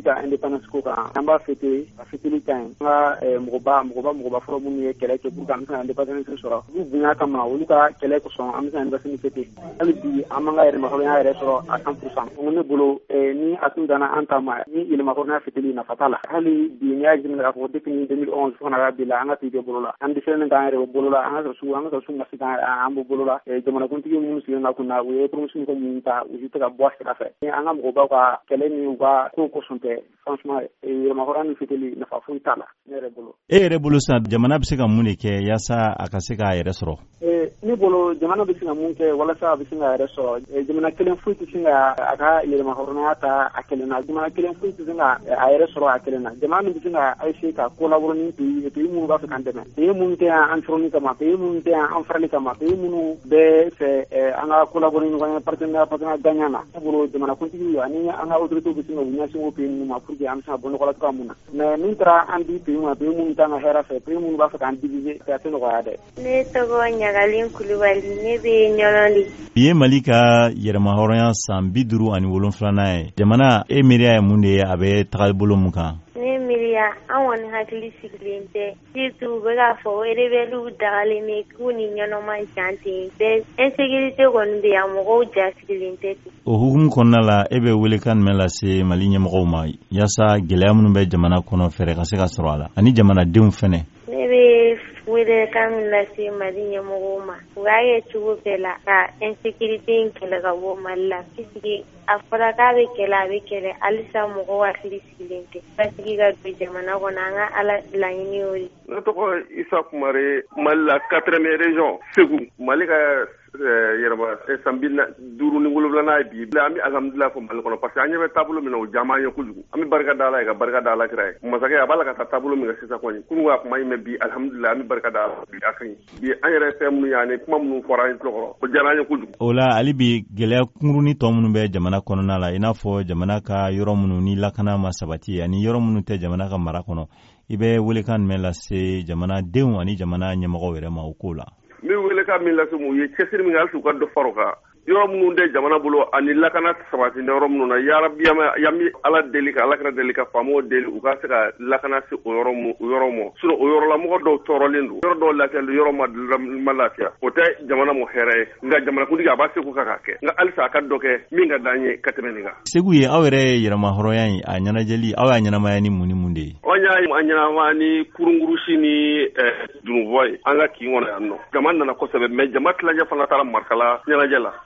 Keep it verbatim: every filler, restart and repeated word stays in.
ka indépendance ko kan an b'a fêter a fêteli ka ɲi an ka mɔgɔba mɔgɔba mɔgɔba fɔlɔ minnu ye kɛlɛ kɛ pour que an bɛ se ka indépendance sɔrɔ olu bonya kama olu ka kɛlɛ kosɔn an bɛ se ka indépendance fêter hali bi an b'an ka yɛrɛmahɔrɔnya yɛrɛ sɔrɔ à cent pour cent ne bolo ni a tun danna an ta ma ni yɛlɛmahɔrɔnya fêteli nafa t'a la hali bi n'i y'a jateminɛ k'a fɔ depuis deux mille onze fo kana k'a bi la an ka tigi bɛ bolo la an dɛsɛlen k'an yɛrɛ bolo la an ka sɔrɔ an ka sɔrɔ ma se k'an an bɛ bolo la jamanakuntigi minnu sigilen na kunna u ye promotion ko minnu ta u tɛ ka bɔ a sira fɛ an ka mɔgɔbaw ka kɛlɛ ni u ka ko kosɔn tɛ franchement yɛlɛmahɔrɔnya ni fêteli nafa foyi t'a la ne yɛrɛ bolo. E yɛrɛ bolo sisan jamana bɛ se ka mun de kɛ yaasa a ka se k'a yɛrɛ sɔrɔ? Ne bolo jamana bɛ se ka mun kɛ walasa a bɛ se ka yɛrɛ sɔrɔ jamana kelen foyi tɛ se ka a ka yɛlɛmahɔrɔnya ta a kelen na jamana kelen foyi tɛ se ka a yɛrɛ sɔrɔ a kelen na jamana min bɛ se ka essayer ka collaborer ni pays pays minnu b'a fɛ k'an dɛmɛ pays minnu tɛ yan an sɔrɔli kama pays minnu tɛ yan an farali kama pays minnu bɛ fɛ an ka collaborer ɲɔgɔn ye partenariat partenariat gagnant na ne bolo jamanakuntigi ani an ka autorités bɛ se ka u ɲɛsin o pays ninnu ma pour que an bɛ se ka bɔ nɔgɔ la cogoya min na mais min taara an di pays ma pays minnu t'an ka hɛrɛ fɛ pays minnu b'a fɛ k'an diviser a tɛ nɔgɔya dɛ. Ne tɔgɔ Ɲagalen Kulubali ne bɛ Ɲɔlɔli. Bi ye Mali ka yɛrɛmahɔrɔnya san bi duuru ani wolonfilanan ye jamana e miiriya ye mun de ye a bɛ taga bolo mun kan? Ne miiriya an kɔni hakili sigilen tɛ surtout u bɛ k'a fɔ rebelles dagalen bɛ k'u ni ɲɛnama jan ten bɛɛ insécurité kɔni bɛ yan mɔgɔw ja sigilen tɛ ten. O hukumu kɔnɔna la e bɛ welekan jumɛn lase Mali ɲɛmɔgɔw ma yaasa gɛlɛya minnu bɛ jamana kɔnɔ fɛɛrɛ ka se ka sɔrɔ a la ani jamanadenw fɛnɛ? Ne bɛ welekan min lase Mali ɲɛmɔgɔw ma u y'a kɛ cogo bɛɛ la ka insécurité in kɛlɛ ka bɔ Mali la puisque a fɔra k'a bɛ kɛlɛ a bɛ kɛlɛ halisa mɔgɔw hakili sigilen tɛ basigi ka don jamana kɔnɔ an ka ala laɲini y'o de. Ne tɔgɔ Isa Kumare Mali la quatrième région Segu Mali ka yɛrɛma san bi duuru ni wolonwula ye bi an bɛ alhamdulillah fɔ Mali kɔnɔ parce que an ɲɛ bɛ taabolo min na o jaaman ye kojugu an bɛ barika da Ala ye ka barika da Alakira ye masakɛ a b'a la ka taa taabolo min ka sisan kɔni kunun ka kuma in mɛn bi alhamdulillah an bɛ barika da Ala bi a ka ɲi bi an yɛrɛ fɛn minnu ye ani kuma minnu fɔra an ye tulokɔrɔ o diyara an ye kojugu. O la hali bi gɛlɛya kunkurunin tɔ minnu bɛ jamana kɔnɔna la i n'a fɔ jamana ka yɔrɔ minnu ni lakana ma sabati ani yɔrɔ minnu tɛ jamana ka mara kɔnɔ i bɛ welekan jumɛn lase jamanadenw ani jamana ɲɛmɔgɔw yɛrɛ ma o ko la? N bɛ welekan min lase mu ye cɛsiri min kɛ hali u ka dɔ fara o kan yɔrɔ minnu tɛ jamana bolo ani lakana sabati yɔrɔ minnu na yarabi yan bɛ Ala deli ka Alakira deli ka faamaw deli u ka se ka lakana se o yɔrɔ o yɔrɔ ma sinon o yɔrɔ la mɔgɔ dɔw tɔɔrɔlen don yɔrɔ dɔw lafiyalen don yɔrɔ ma lafiya o tɛ jamana mɔ hɛrɛ ye nka jamanakuntigi a b'a seko ka k'a kɛ nka halisa a ka dɔ kɛ min ka d'an ye ka tɛmɛ nin kan. Segu ye aw yɛrɛ yɛrɛmahɔrɔnya in a ɲɛnajɛli aw y'a ɲɛnamaya ni mun ni mun de ye? An y'a ɲɛnamaya ni kurungurusi ni dunubɔ ye an ka kin kɔnɔ yan nɔ jama nana kosɛbɛ mais jama tilancɛ fana taara marikala ɲɛnajɛ la